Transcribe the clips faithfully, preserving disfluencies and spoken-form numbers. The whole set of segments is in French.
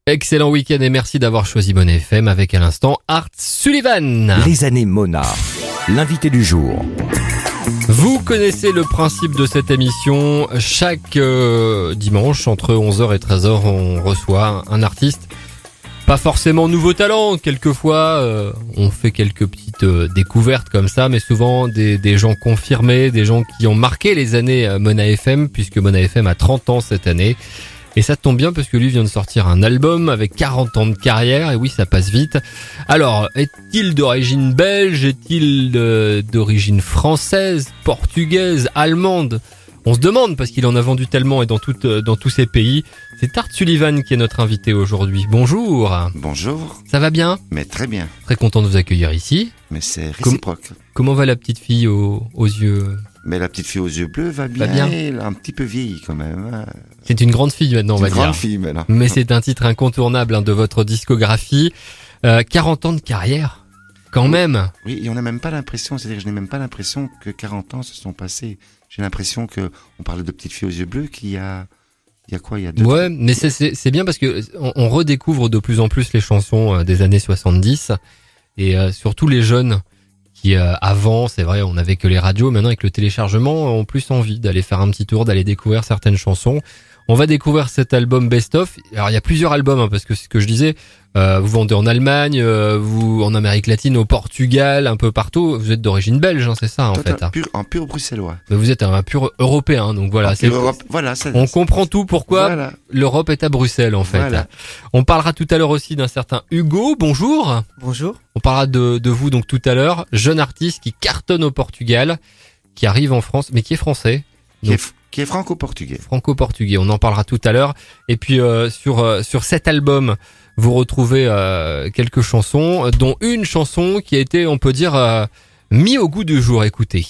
Excellent week-end et merci d'avoir choisi Bonne F M avec à l'instant Art Sullivan. Les années Mona, l'invité du jour. Vous connaissez le principe de cette émission. Chaque euh, dimanche, entre onze heures et treize heures, on reçoit un artiste. Pas forcément nouveau talent, quelquefois euh, on fait quelques petites euh, découvertes comme ça, mais souvent des, des gens confirmés, des gens qui ont marqué les années euh, Mona F M, puisque Mona F M a trente ans cette année. Et ça tombe bien parce que lui vient de sortir un album avec quarante ans de carrière, et oui, ça passe vite. Alors, est-il d'origine belge, est-il de, d'origine française, portugaise, allemande ? On se demande parce qu'il en a vendu tellement et dans, tout, dans tous ces pays. C'est Art Sullivan qui est notre invité aujourd'hui. Bonjour. Bonjour. Ça va bien ? Mais très bien. Très content de vous accueillir ici. Mais c'est réciproque. Com- comment va la petite fille aux, aux yeux ? Mais la petite fille aux yeux bleus va bien, va bien. Elle a un petit peu vieilli quand même. C'est une grande fille maintenant, on va dire. Une grande fille maintenant. Mais c'est un titre incontournable hein, de votre discographie. Euh, quarante ans de carrière, quand oui. même. Oui, et on n'a même pas l'impression, c'est-à-dire que je n'ai même pas l'impression que quarante ans se sont passés. J'ai l'impression que on parle de petite fille aux yeux bleus qu'il y a, il y a quoi, il y a deux. Ouais, mais c'est, c'est, c'est bien parce que on, on redécouvre de plus en plus les chansons euh, des années soixante-dix et euh, surtout les jeunes qui euh, avant, c'est vrai, on n'avait que les radios, maintenant avec le téléchargement, ont plus envie d'aller faire un petit tour, d'aller découvrir certaines chansons. On va découvrir cet album Best Of. Alors il y a plusieurs albums hein, parce que c'est ce que je disais, euh, vous vendez en Allemagne, euh, vous en Amérique latine, au Portugal, un peu partout. Vous êtes d'origine belge, hein, c'est ça en Total, fait. Hein. Pur, en pur bruxellois. Mais vous êtes un pur européen, donc voilà. C'est, Europe, voilà ça, on comprend tout pourquoi voilà. L'Europe est à Bruxelles en fait. Voilà. On parlera tout à l'heure aussi d'un certain Hugo. Bonjour. Bonjour. On parlera de, de vous donc tout à l'heure, jeune artiste qui cartonne au Portugal, qui arrive en France, mais qui est français. Qui est, qui est franco-portugais. Franco-portugais, on en parlera tout à l'heure. Et puis euh, sur euh, sur cet album, vous retrouvez euh, quelques chansons, dont une chanson qui a été, on peut dire, euh, mis au goût du jour. Écoutez.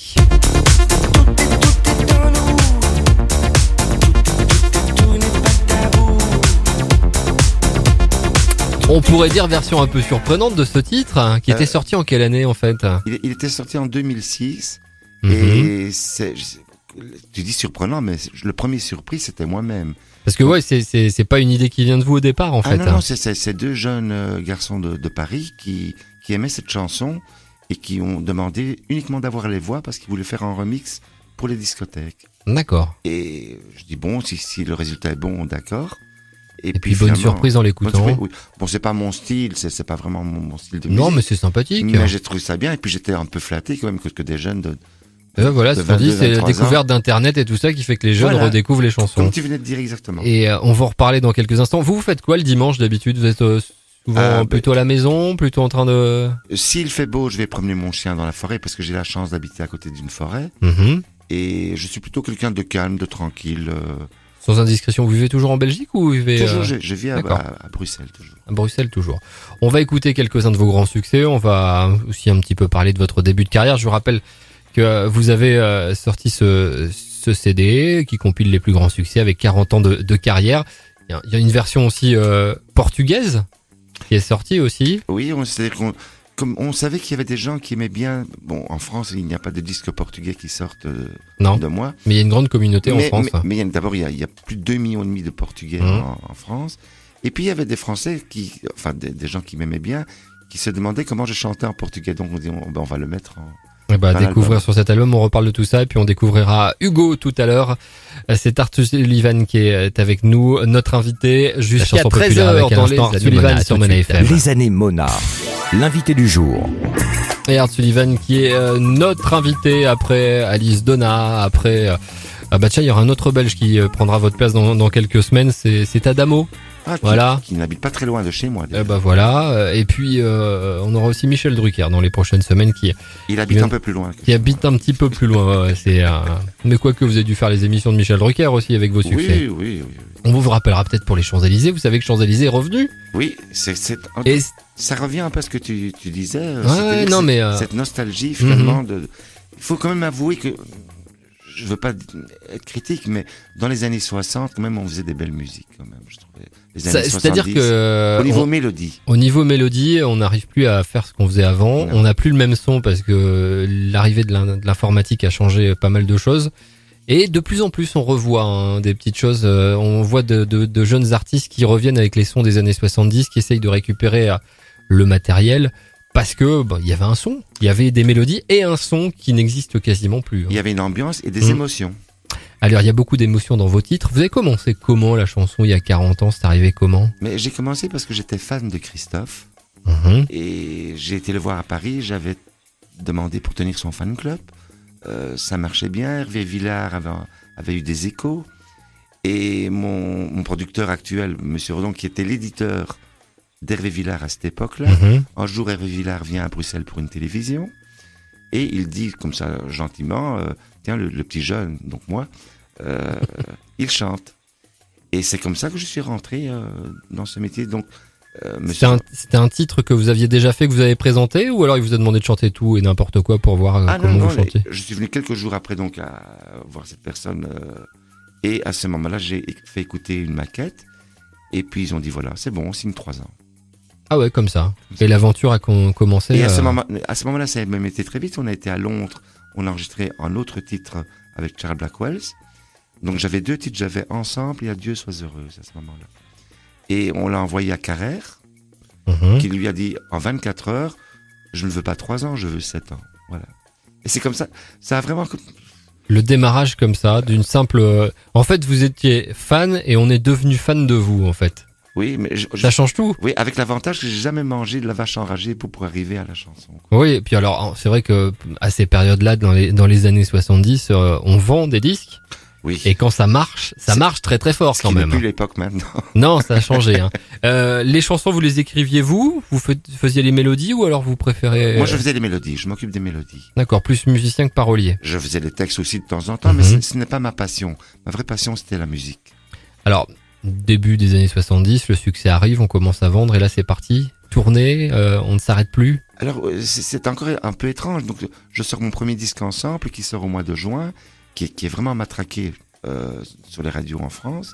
On pourrait dire version un peu surprenante de ce titre, hein, qui était euh, sorti en quelle année en fait ? il, il était sorti en deux mille six. Mm-hmm. Et c'est, tu dis surprenant, mais le premier surpris c'était moi-même. Parce que ouais, c'est c'est c'est pas une idée qui vient de vous au départ en ah fait. Non hein. non, c'est, c'est c'est deux jeunes euh, garçons de, de Paris qui qui aimaient cette chanson et qui ont demandé uniquement d'avoir les voix parce qu'ils voulaient faire un remix pour les discothèques. D'accord. Et je dis bon, si si le résultat est bon, d'accord. Et, et puis, puis bonne surprise en l'écoutant. Bonne, oui. Bon, c'est pas mon style, c'est, c'est pas vraiment mon, mon style de musique. Non, mais c'est sympathique. Mais j'ai trouvé ça bien, et puis j'étais un peu flatté quand même que, que des jeunes de. Et ben voilà, de ce qu'on dit, c'est la découverte ans. d'Internet et tout ça qui fait que les jeunes voilà. redécouvrent les chansons. Comme tu venais de dire exactement. Et euh, on va en reparler dans quelques instants. Vous, vous faites quoi le dimanche d'habitude ? Vous êtes euh, souvent euh, plutôt bah, à la maison, plutôt en train de. S'il fait beau, je vais promener mon chien dans la forêt parce que j'ai la chance d'habiter à côté d'une forêt. Mm-hmm. Et je suis plutôt quelqu'un de calme, de tranquille. Euh... Sans indiscrétion, vous vivez toujours en Belgique ou vous vivez Toujours, euh... je, je vis à, à, à Bruxelles toujours. À Bruxelles toujours. On va écouter quelques-uns de vos grands succès. On va aussi un petit peu parler de votre début de carrière. Je vous rappelle que vous avez euh, sorti ce, ce C D qui compile les plus grands succès avec quarante ans de, de carrière. Il y a, il y a une version aussi euh, portugaise qui est sortie aussi. Oui, on, c'est-à-dire qu'on comme on savait qu'il y avait des gens qui aimaient bien. Bon, en France, il n'y a pas de disques portugais qui sortent euh, non, de moi. Mais il y a une grande communauté mais, en France. Mais, mais il y a, d'abord, il y, a, il y a plus de deux millions et demi de Portugais mmh. en, en France. Et puis, il y avait des Français, qui, enfin des, des gens qui m'aimaient bien, qui se demandaient comment je chantais en portugais. Donc, on dit, on, ben, on va le mettre en... Eh bah, découvrir album. Sur cet album, on reparle de tout ça et puis on découvrira Hugo tout à l'heure. C'est Art Sullivan qui est avec nous, notre invité jusqu'à treize heures dans les années Sullivan sur Mona F M. Les années Mona, l'invité du jour. Et Art Sullivan qui est euh, notre invité après Alice Donna, après euh, ah bah tiens, il y aura un autre Belge qui euh, prendra votre place dans, dans quelques semaines, c'est, c'est Adamo. Ah, qui, voilà. Qui n'habite pas très loin de chez moi. Eh bah voilà. Et puis euh, on aura aussi Michel Drucker dans les prochaines semaines qui. Il habite vient, un peu plus loin. Qui habite un petit peu plus loin. Ouais, c'est. Euh, mais quoi que vous avez dû faire les émissions de Michel Drucker aussi avec vos succès. Oui, oui, oui. oui. On vous rappellera peut-être pour les Champs-Élysées. Vous savez que Champs-Élysées est revenu. Oui, c'est. c'est Et ça revient un peu à ce que tu, tu disais. Ouais, non mais euh... cette nostalgie finalement. Mm-hmm. de. Il faut quand même avouer que. Je veux pas être critique, mais dans les années soixante, quand même, on faisait des belles musiques, quand même, je trouvais. Les années Ça, c'est-à-dire que au niveau on, mélodie, au niveau mélodie, on n'arrive plus à faire ce qu'on faisait avant. Non. On n'a plus le même son parce que l'arrivée de l'informatique a changé pas mal de choses. Et de plus en plus, on revoit hein, des petites choses. Euh, on voit de, de, de jeunes artistes qui reviennent avec les sons des années soixante-dix, qui essayent de récupérer euh, le matériel. Parce que bah, il y avait un son, il y avait des mélodies et un son qui n'existe quasiment plus. Hein. Il y avait une ambiance et des Mmh. émotions. Alors, il y a beaucoup d'émotions dans vos titres. Vous avez commencé comment la chanson il y a quarante ans? C'est arrivé comment? Mais j'ai commencé parce que j'étais fan de Christophe Mhm. et j'ai été le voir à Paris. J'avais demandé pour tenir son fan club. Euh, ça marchait bien. Hervé Villard avait, avait eu des échos. Et mon, mon producteur actuel, Monsieur Redon, qui était l'éditeur d'Hervé Villard à cette époque-là, Mhm. un jour Hervé Villard vient à Bruxelles pour une télévision et il dit comme ça gentiment, euh, tiens le, le petit jeune, donc moi, euh, il chante. Et c'est comme ça que je suis rentré euh, dans ce métier. Donc, euh, C'était monsieur... un, c'était un titre que vous aviez déjà fait, que vous avez présenté, ou alors il vous a demandé de chanter tout et n'importe quoi pour voir euh, ah non, comment non, vous chantiez? je suis venu quelques jours après donc à voir cette personne euh, et à ce moment-là j'ai fait écouter une maquette et puis ils ont dit voilà c'est bon on signe trois ans. Ah ouais, comme ça. Et l'aventure a com- commencé. Et à ce euh, moment, à ce moment-là, ça a même été très vite. On a été à Londres, on a enregistré un autre titre avec Charles Blackwell. Donc j'avais deux titres, j'avais Ensemble et Adieu sois heureuse à ce moment-là. Et on l'a envoyé à Carrère, mhm. qui lui a dit en vingt-quatre heures, je ne veux pas trois ans, je veux sept ans. Voilà. Et c'est comme ça, ça a vraiment. Le démarrage comme ça, d'une simple. euh, En fait, vous étiez fan et on est devenu fan de vous, en fait. Oui, mais je- je- Ça change tout. oui, avec l'avantage que j'ai jamais mangé de la vache enragée pour, pour arriver à la chanson. quoi. Oui, et puis alors, c'est vrai que à ces périodes-là, dans les dans les années soixante-dix, euh, on vend des disques Oui. et quand ça marche, ça C'est- marche très très fort Ce quand qui n'est même. plus l'époque maintenant. Non, ça a changé. Hein. Euh, les chansons, vous les écriviez vous? Vous fais- faisiez les mélodies ou alors vous préférez? Moi, je faisais des mélodies, je m'occupe des mélodies. D'accord, plus musicien que parolier. Je faisais des textes aussi de temps en temps, mais Mhm. ce, ce n'est pas ma passion. Ma vraie passion, c'était la musique. Alors, début des années soixante-dix, le succès arrive, on commence à vendre et là c'est parti. Tournée, euh, on ne s'arrête plus. Alors, euh, c'est c'est encore un peu étrange. Donc, je sors mon premier disque ensemble qui sort au mois de juin, qui est, qui est vraiment matraqué euh, sur les radios en France.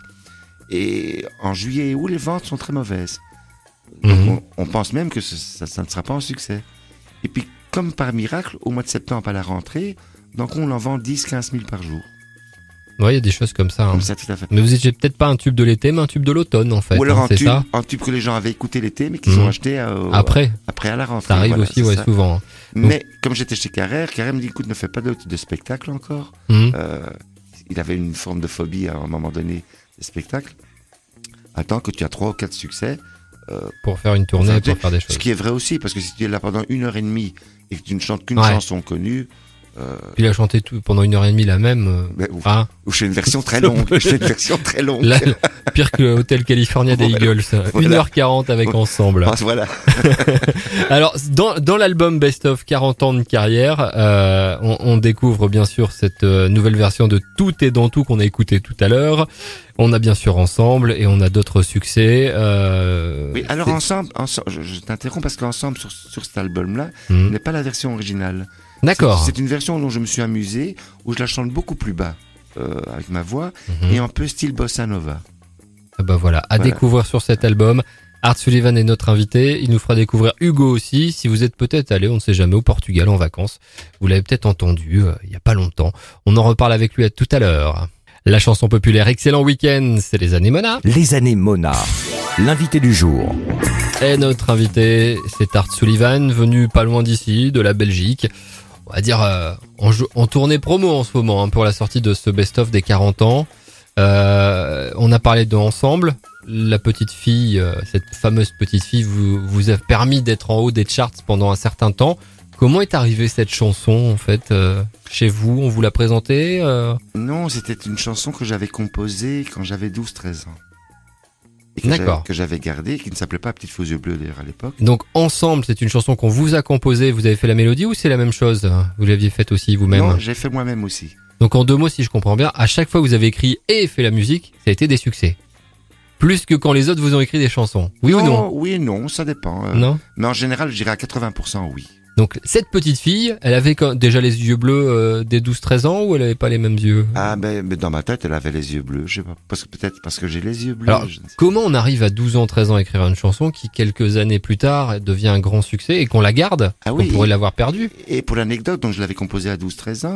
Et en juillet et août, les ventes sont très mauvaises. Donc, Mhm. on, on pense même que ce- ça, ça ne sera pas un succès. Et puis, comme par miracle, au mois de septembre à la rentrée, donc on en vend dix à quinze mille par jour. Ouais, il y a des choses comme ça. Hein. Comme ça, tout à fait. Mais vous étiez peut-être pas un tube de l'été, mais un tube de l'automne en fait. Ou alors hein, un c'est tube, ça. un tube que les gens avaient écouté l'été, mais qu'ils Mhm. ont acheté euh, Après, après à la rentrée. ça arrive Voilà, aussi, c'est ouais, ça. souvent. Mais comme j'étais chez Carrère, Carrère me dit écoute, ne fais pas de, de spectacle encore. Mhm. Euh, il avait une forme de phobie à un moment donné des spectacles. Attends que tu as trois ou quatre succès. Euh, Pour faire une tournée, Enfin, pour faire des ce choses. qui est vrai aussi, parce que si tu es là pendant une heure et demie et que tu ne chantes qu'une Ouais. chanson connue, euh, Puis il a chanté tout pendant une heure et demie la même. euh, ben, ou, Ah, ou je fais une version très longue. Je fais une version très longue. là, pire que Hotel California des Voilà. Eagles. Voilà. une heure quarante avec Ensemble. Ah, voilà. Alors, dans, dans l'album Best of quarante ans de carrière, euh, on, on découvre bien sûr cette euh, nouvelle version de Tout est dans tout qu'on a écouté tout à l'heure. On a bien sûr Ensemble et on a d'autres succès. Euh, Oui, alors c'est- ensemble, ensemble je, je t'interromps parce qu'ensemble sur, sur cet album-là, Hmm. n'est pas la version originale. D'accord. C'est c'est une version dont je me suis amusé, où je la chante beaucoup plus bas euh, avec ma voix Mhm. et un peu style bossa nova. Ah bah voilà, à Voilà. découvrir sur cet album. Art Sullivan est notre invité. Il nous fera découvrir Hugo aussi. Si vous êtes peut-être allé, on ne sait jamais, au Portugal en vacances, vous l'avez peut-être entendu euh, il y a pas longtemps. On en reparle avec lui à tout à l'heure. La chanson populaire Excellent Week-end, c'est les années Mona. Les années Mona. L'invité du jour. Et notre invité, c'est Art Sullivan, venu pas loin d'ici, de la Belgique. On va dire euh, en, jeu- en tournée promo en ce moment hein, pour la sortie de ce best-of des quarante ans. Euh, on a parlé de Ensemble. La petite fille, euh, cette fameuse petite fille, vous, vous a permis d'être en haut des charts pendant un certain temps. Comment est arrivée cette chanson en fait euh, chez vous? On vous l'a présentée euh... Non, c'était une chanson que j'avais composée quand j'avais douze treize ans. Et que D'accord. j'avais- Que j'avais gardée, qui ne s'appelait pas Petite faux yeux bleus d'ailleurs à l'époque. Donc Ensemble, c'est une chanson qu'on vous a composée. Vous avez fait la mélodie ou c'est la même chose? Vous l'aviez faite aussi vous-même? Non, j'ai fait moi-même aussi. Donc en deux mots, si je comprends bien, à chaque fois que vous avez écrit et fait la musique, ça a été des succès. Plus que quand les autres vous ont écrit des chansons. Oui ou non? Oui et non, ça dépend. euh, Non. Mais en général, je dirais à quatre-vingts pour cent oui. Donc cette petite fille, elle avait quand- déjà les yeux bleus euh, dès douze treize ans ou elle avait pas les mêmes yeux? Ah, ben, mais dans ma tête, elle avait les yeux bleus. Je sais pas. Parce que peut-être parce que j'ai les yeux bleus. Alors, je ne sais comment on arrive à douze ans, treize ans à écrire une chanson qui, quelques années plus tard, devient un grand succès et qu'on la garde? Ah On oui, pourrait et- l'avoir perdue. Et pour l'anecdote, donc je l'avais composée à douze treize ans.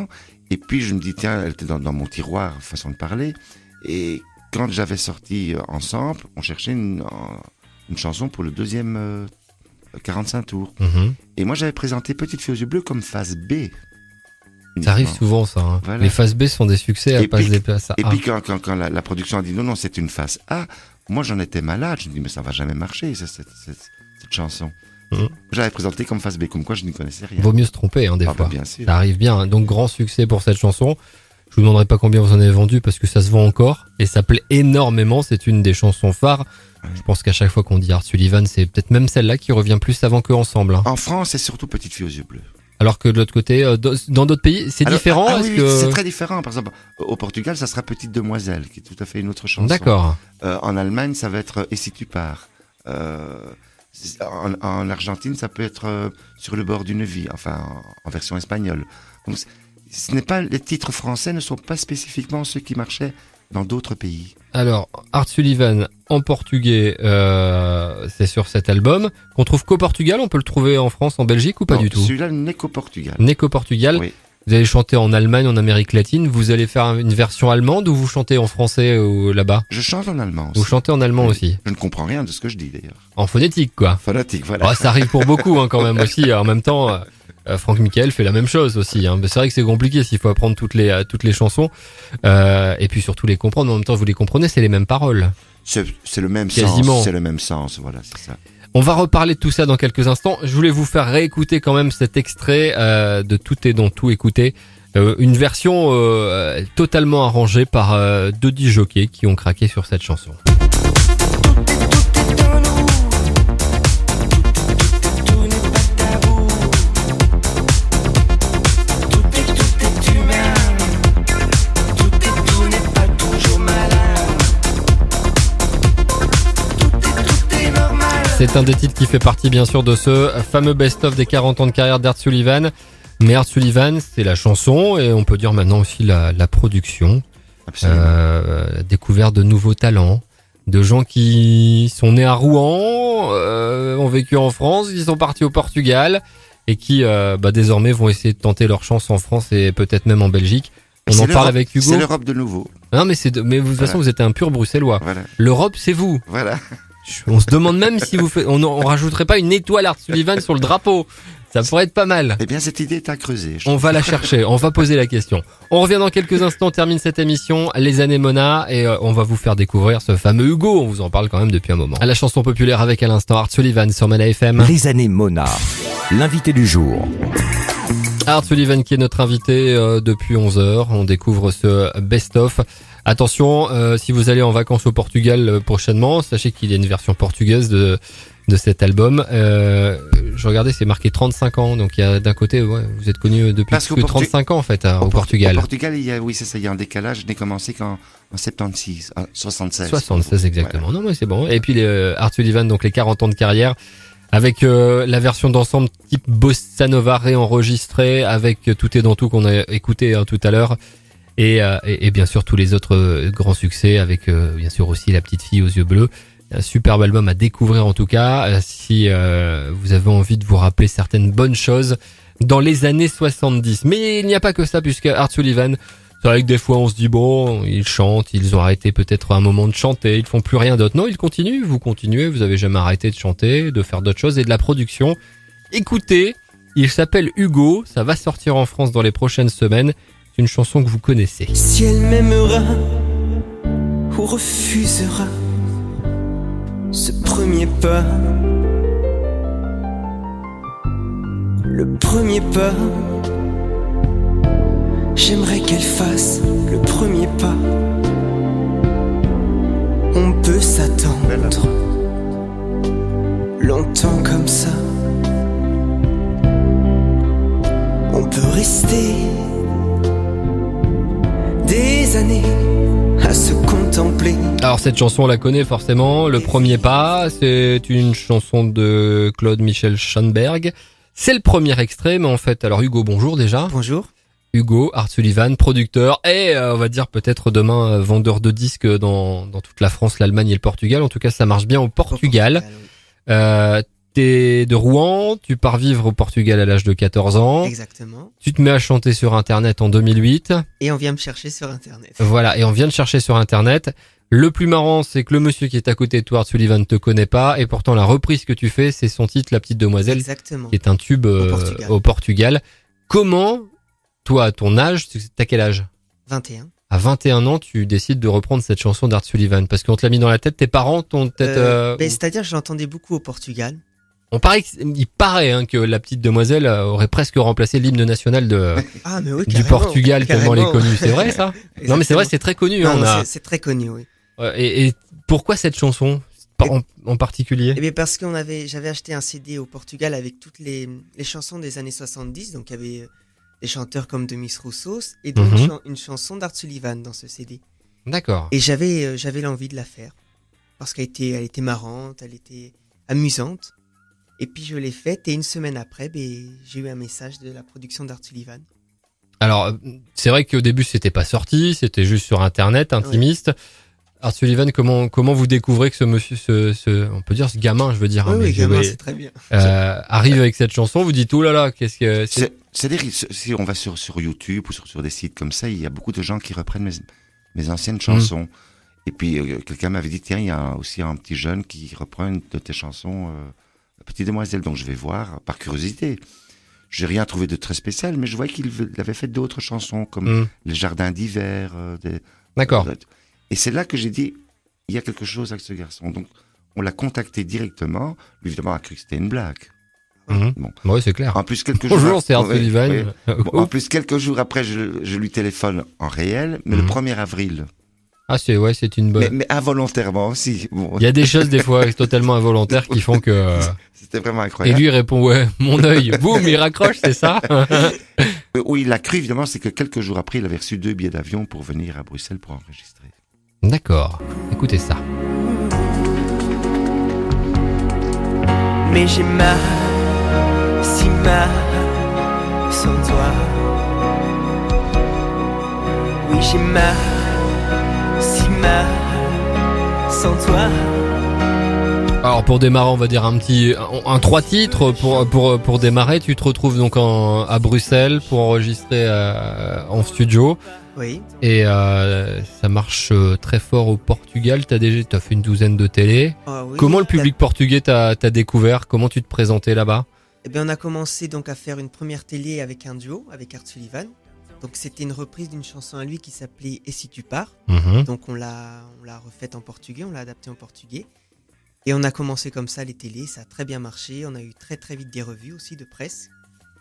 Et puis je me dis, tiens, elle était dans, dans mon tiroir, façon de parler. Et quand j'avais sorti euh, ensemble, on cherchait une, une chanson pour le deuxième euh, quarante-cinq tours. Mm-hmm. Et moi, j'avais présenté Petite fille aux yeux bleus comme face B. Ça arrive souvent, ça. Hein. Voilà. Les phases B sont des succès, elles Et passent puis- des places à Et A. puis quand, quand, quand la, la production a dit non, non, c'est une face A, moi j'en étais malade. Je me dis, mais ça va jamais marcher, ça, cette, cette, cette chanson. Mhm. J'avais présenté comme face B, comme quoi je n'y connaissais rien. Vaut mieux se tromper, hein, des Ah, fois. bah, bien sûr. Ça arrive bien. Hein. Donc, grand succès pour cette chanson. Je vous demanderai pas combien vous en avez vendu parce que ça se vend encore et ça plaît énormément. C'est une des chansons phares. Ouais. Je pense qu'à chaque fois qu'on dit Art Sullivan, c'est peut-être même celle-là qui revient plus avant que Ensemble. Hein. En France, c'est surtout Petite fille aux yeux bleus. Alors que de l'autre côté, euh, do- dans d'autres pays, c'est Alors, différent. ah, ah Est-ce oui, que... oui, c'est très différent. Par exemple, au Portugal, ça sera Petite demoiselle, qui est tout à fait une autre chanson. D'accord. Euh, en Allemagne, ça va être Et si tu pars. Euh, en, en Argentine, ça peut être euh, Sur le bord d'une vie, enfin en, en version espagnole. Donc, c- ce n'est pas les titres français ne sont pas spécifiquement ceux qui marchaient dans d'autres pays. Alors, Art Sullivan en portugais, euh, c'est sur cet album qu'on trouve qu'au Portugal. On peut le trouver en France, en Belgique ou pas Non, du tout. Celui-là n'est qu'au Portugal. N'est qu'au Portugal. Oui. Vous allez chanter en Allemagne, en Amérique latine. Vous allez faire une version allemande ou vous chantez en français ou là-bas? Je chante en allemand aussi. Vous chantez en allemand Oui. aussi. Je ne comprends rien de ce que je dis d'ailleurs. En phonétique, quoi. Phonétique, voilà. Oh, ça arrive pour beaucoup, hein, quand même aussi. En même temps, euh, euh, Franck Michael fait la même chose aussi. Hein. Mais c'est vrai que c'est compliqué s'il faut apprendre toutes les euh, toutes les chansons euh, et puis surtout les comprendre. En même temps, vous les comprenez, c'est les mêmes paroles. C'est, c'est le même Quasiment. sens. C'est le même sens, voilà, c'est ça. On va reparler de tout ça dans quelques instants. Je voulais vous faire réécouter quand même cet extrait euh, de Tout est dans tout. Écoutez, euh, une version euh, totalement arrangée par euh, deux D jockeys qui ont craqué sur cette chanson. C'est un des titres qui fait partie bien sûr de ce fameux best-of des quarante ans de carrière d'Art Sullivan. Mais Art Sullivan, c'est la chanson et on peut dire maintenant aussi la, la production. Absolument. Euh, découvert de nouveaux talents, de gens qui sont nés à Rouen, euh, ont vécu en France, qui sont partis au Portugal et qui euh, bah, désormais vont essayer de tenter leur chance en France et peut-être même en Belgique. On C'est en parle l'Europe- avec Hugo. C'est l'Europe de nouveau. Non mais c'est de, mais vous, de toute Voilà. façon vous êtes un pur bruxellois. Voilà. L'Europe c'est vous. Voilà. On se demande même si vous faites, on, on rajouterait pas une étoile Art Sullivan sur le drapeau. Ça pourrait être pas mal. Eh bien, cette idée est à creuser. je On trouve. va la chercher, on va poser la question. On revient dans quelques instants, on termine cette émission, les années Mona, et euh, on va vous faire découvrir ce fameux Hugo, on vous en parle quand même depuis un moment. À la chanson populaire avec à l'instant Art Sullivan sur Mona F M. Les années Mona. L'invité du jour. Art Sullivan qui est notre invité euh, depuis onze heures, on découvre ce best-of. Attention, euh, si vous allez en vacances au Portugal euh, prochainement, sachez qu'il y a une version portugaise de de cet album. Euh, je regardais, c'est marqué trente-cinq ans, donc il y a d'un côté, ouais, vous êtes connu depuis Parce plus qu'au que Portu- trente-cinq ans en fait, hein, au, Au Por- Portugal. Au Portugal, il y a, oui, c'est ça, il y a un décalage. Je n'ai commencé qu'en en soixante-seize, ah, soixante-seize. soixante-seize exactement. Non mais c'est bon. Et puis les, euh, Art Sullivan, donc les quarante ans de carrière, avec euh, la version d'ensemble type Bossa Nova réenregistrée, avec euh, Tout est dans tout qu'on a écouté hein, tout à l'heure, et, euh, et, et bien sûr tous les autres euh, grands succès, avec euh, bien sûr aussi La petite fille aux yeux bleus. Un superbe album à découvrir en tout cas, euh, si euh, vous avez envie de vous rappeler certaines bonnes choses dans les années soixante-dix. Mais il n'y a pas que ça, puisque Art Sullivan, c'est vrai que des fois on se dit bon, ils chantent, ils ont arrêté peut-être un moment de chanter, ils font plus rien d'autre. Non, ils continuent, vous continuez, vous avez jamais arrêté de chanter, de faire d'autres choses et de la production. Écoutez, il s'appelle Hugo, ça va sortir en France dans les prochaines semaines. C'est une chanson que vous connaissez. Si elle m'aimera ou refusera ce premier pas, le premier pas, j'aimerais qu'elle fasse le premier pas. On peut s'attendre longtemps comme ça, on peut rester des années à se contempler. Alors cette chanson on la connaît forcément, Le premier pas, c'est une chanson de Claude Michel Schoenberg. C'est le premier extrait, mais en fait, alors Hugo, bonjour déjà. Bonjour. Hugo, Art Sullivan, producteur et euh, on va dire peut-être demain euh, vendeur de disques dans, dans toute la France, l'Allemagne et le Portugal. En tout cas, ça marche bien au Portugal. Euh, t'es de Rouen, tu pars vivre au Portugal à l'âge de quatorze ans. Exactement. Tu te mets à chanter sur Internet en deux mille huit. Et on vient me chercher sur Internet. Voilà, et on vient te chercher sur Internet. Le plus marrant, c'est que le monsieur qui est à côté de toi, Art Sullivan, ne te connaît pas, et pourtant la reprise que tu fais, c'est son titre, La Petite Demoiselle, Exactement. qui est un tube euh, Au Portugal. au Portugal. Comment, toi, à ton âge, t'as quel âge ? vingt et un. À vingt et un ans, tu décides de reprendre cette chanson d'Art Sullivan, parce qu'on te l'a mis dans la tête, tes parents t'ont peut-être... Euh, euh, ben, c'est-à-dire, je l'entendais beaucoup au Portugal. On paraît, que- il paraît hein, que La Petite Demoiselle euh, aurait presque remplacé l'hymne national de, Ah, mais oui, du carrément, Portugal, tellement elle est carrément. connue. C'est vrai ça ? Non mais c'est vrai, c'est très connu. Non, hein, on non, a... c'est, c'est très connu, oui. Euh, Et, et pourquoi cette chanson en, en particulier ? Eh bien, parce qu'on avait, j'avais acheté un C D au Portugal avec toutes les, les chansons des années soixante-dix. Donc, il y avait euh, des chanteurs comme Demis Roussos et donc Mhm. une, chan- une chanson d'Art Sullivan dans ce C D. D'accord. Et j'avais, euh, j'avais l'envie de la faire parce qu'elle était, elle était marrante, elle était amusante. Et puis, je l'ai faite et une semaine après, ben, j'ai eu un message de la production d'Art Sullivan. Alors, euh, c'est vrai qu'au début, c'était pas sorti, c'était juste sur Internet, intimiste. Art Sullivan, comment comment vous découvrez que ce monsieur, ce, ce on peut dire ce gamin, je veux dire, oui, hein, mais oui, je gamin, vais- c'est très bien. euh, arrive avec cette chanson, vous dites oh là là, qu'est-ce que c'est C'est, c'est des risques. Si on va sur, sur YouTube ou sur, sur des sites comme ça, il y a beaucoup de gens qui reprennent mes, mes anciennes chansons. Et puis, euh, quelqu'un m'avait dit, tiens, il y a aussi un petit jeune qui reprend une de tes chansons, euh, La Petite Demoiselle. Donc, je vais voir, par curiosité. J'ai rien trouvé de très spécial, mais je voyais qu'il v- il avait fait d'autres chansons, comme Hmm. Les Jardins d'hiver. euh, des- D'accord. Et c'est là que j'ai dit, il y a quelque chose avec ce garçon. Donc, on l'a contacté directement. Lui, évidemment, a cru que c'était une blague. Mhm. Bon. Ouais, c'est clair. En plus, quelques Bonjour, jours... c'est Art Oui, Sullivan. oui. Euh, Bon, en plus, quelques jours après, je, je lui téléphone en réel, mais Mhm. le premier avril. Ah, c'est ouais, c'est une bonne. Mais, mais involontairement aussi. Bon, Il y a des choses des fois totalement involontaires qui font que. euh, c'était vraiment Et incroyable. lui il répond ouais, mon œil. Boum, il raccroche, c'est ça. Euh, Où il a cru, évidemment, c'est que quelques jours après, il avait reçu deux billets d'avion pour venir à Bruxelles pour enregistrer. D'accord. Écoutez ça. Mais j'ai mal, si mal, sans toi. Oui, j'ai mal, si mal, sans toi. Alors pour démarrer, on va dire un petit un, un trois titres pour pour pour démarrer. Tu te retrouves donc en à Bruxelles pour enregistrer euh, en studio Oui. et euh, ça marche euh, très fort au Portugal. T'as déjà t'as fait une douzaine de télé. Ah oui. Comment le public portugais t'a t'a découvert? Comment tu te présentais là-bas? Eh bien, on a commencé donc à faire une première télé avec un duo, avec Art Sullivan. Donc, c'était une reprise d'une chanson à lui qui s'appelait Et si tu pars. Mhm. Donc, on l'a, on l'a refaite en portugais, on l'a adaptée en portugais. Et on a commencé comme ça les télés, ça a très bien marché. On a eu très très vite des revues aussi de presse.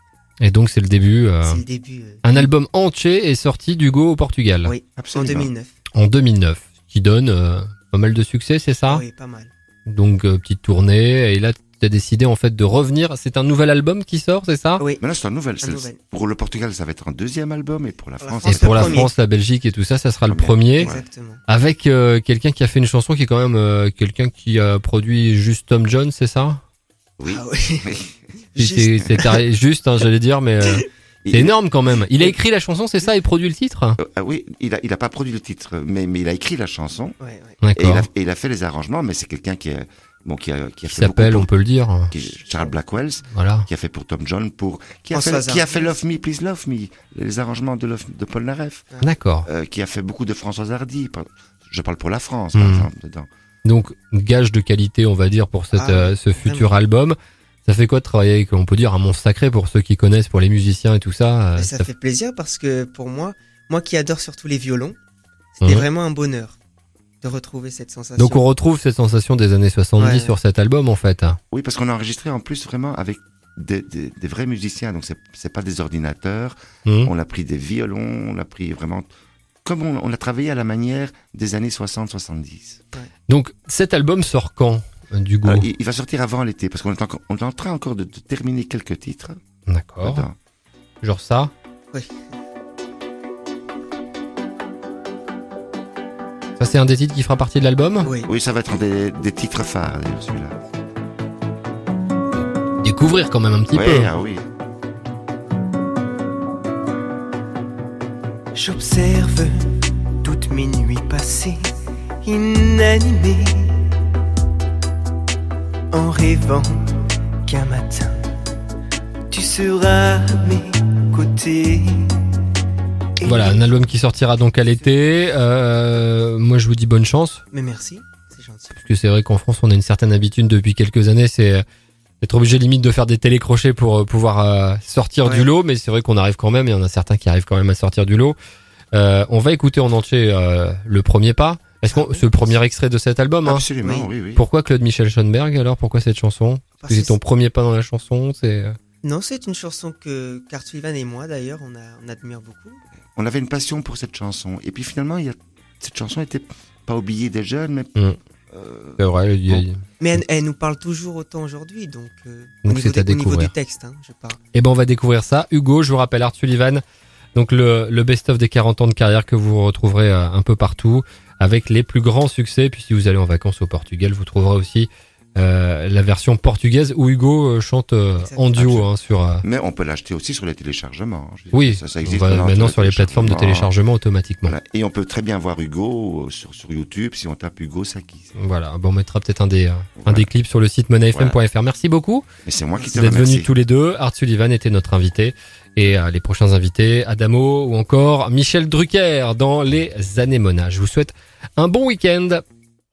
Et donc c'est le début. euh, C'est le début. euh, Un album entier est sorti d'Hugo au Portugal Oui, en Absolument. deux mille neuf. en deux mille neuf, qui donne euh, pas mal de succès, c'est ça? Oui, pas mal. Donc euh, petite tournée et là tu as décidé en fait de revenir. C'est un nouvel album qui sort, c'est ça? Oui, Mais là, c'est un nouvel. Un c'est- nouvel. Pour le Portugal, ça va être un deuxième album, et pour la Pour la France, Et France, pour le la premier. France, la Belgique et tout ça, ça sera le Premier. premier. Ouais. exactement. Avec euh, quelqu'un qui a fait une chanson qui est quand même euh, quelqu'un qui a produit juste Tom Jones, c'est ça? oui. Ah oui. Oui. Juste. C'est c'est arri- juste, hein, j'allais dire, mais euh, Il- c'est énorme quand même. Il a écrit la chanson, c'est ça, et produit le titre? Euh, ah oui, il a, il a pas produit le titre, mais, mais il a écrit la chanson, Ouais, ouais. et il, D'accord. a, et il a fait les arrangements, mais c'est quelqu'un qui a, bon, qui a, qui a Qui fait s'appelle, on beaucoup peut le dire. pour, qui est Charles Blackwell, Voilà. qui a fait pour Tom John, pour, qui a, François fait, qui a Hardy. fait Love Me, Please Love Me, les arrangements de, Love- de Paul Naref, D'accord. euh, qui a fait beaucoup de François Hardy, par- je parle pour la France, par Mhm. exemple, dedans. Donc gage de qualité, on va dire, pour cette, Ah, euh, ce futur album. Ça fait quoi de travailler avec, on peut dire, un monstre sacré pour ceux qui connaissent, pour les musiciens et tout ça. euh, Et ça, ça fait plaisir parce que pour moi, moi qui adore surtout les violons, c'était Mhm. vraiment un bonheur de retrouver cette sensation. Donc on retrouve cette sensation des années soixante-dix Ouais, sur ouais. cet album en fait. Oui, parce qu'on a enregistré en plus vraiment avec des, des, des vrais musiciens, donc c'est, c'est pas des ordinateurs, Mhm. on a pris des violons, on a pris vraiment, comme on, on a travaillé à la manière des années soixante soixante-dix. Donc cet album sort quand, euh, Hugo? Alors, il, il va sortir avant l'été, parce qu'on est, encore, on est en train encore de, de terminer quelques titres. D'accord. dedans. Genre ça. Oui. Ça c'est un des titres qui fera partie de l'album. Oui. Oui, ça va être un des, des titres phares, d'ailleurs, celui-là. Découvrir quand même un petit Oui, peu. ah oui. J'observe toutes mes nuits passées, inanimées, en rêvant qu'un matin tu seras à mes côtés. Et Voilà, un album qui sortira donc à l'été. Euh, moi, je vous dis bonne chance. Mais merci, c'est gentil. Parce que c'est vrai qu'en France, on a une certaine habitude depuis quelques années, c'est être obligé limite de faire des télécrochets pour euh, pouvoir euh, sortir Ouais. du lot. Mais c'est vrai qu'on arrive quand même, et il y en a certains qui arrivent quand même à sortir du lot. Euh, on va écouter en entier euh, le premier pas. Est-ce qu'on, c'est le premier extrait de cet album, hein. Absolument, Oui. oui, oui. Pourquoi Claude Michel Schoenberg alors? Pourquoi cette chanson? Parce Parce que c'est que ton premier pas dans la chanson, c'est... Non, c'est une chanson que Art Sullivan et moi, d'ailleurs, on, a, on admire beaucoup. On avait une passion pour cette chanson. Et puis finalement, il y a... cette chanson n'était pas oubliée des jeunes, mais Mm. euh, C'est vrai, il y a- Mais elle, elle nous parle toujours autant aujourd'hui, donc, euh, Donc au, niveau c'est à des- au niveau découvrir. du texte, hein, je parle. Eh ben on va découvrir ça. Hugo, je vous rappelle Art Sullivan, donc le, le best-of des quarante ans de carrière que vous retrouverez euh, un peu partout, avec les plus grands succès. Puis si vous allez en vacances au Portugal, vous trouverez aussi euh, la version portugaise où Hugo euh, chante euh, en duo hein, sur... euh, mais on peut l'acheter aussi sur les téléchargements. Je veux oui, dire, ça, ça on existe va maintenant, maintenant les sur les plateformes de téléchargement automatiquement. Voilà. Et on peut très bien voir Hugo euh, sur, sur YouTube si on tape Hugo Saki. Voilà, bon, on mettra peut-être un des, euh, un Voilà. des clips sur le site money f m point f r. Merci beaucoup Mais c'est moi qui te d'être remercie. venus tous les deux. Art Sullivan était notre invité. Et euh, les prochains invités, Adamo ou encore Michel Drucker dans les Anémonas. Je vous souhaite un bon week-end.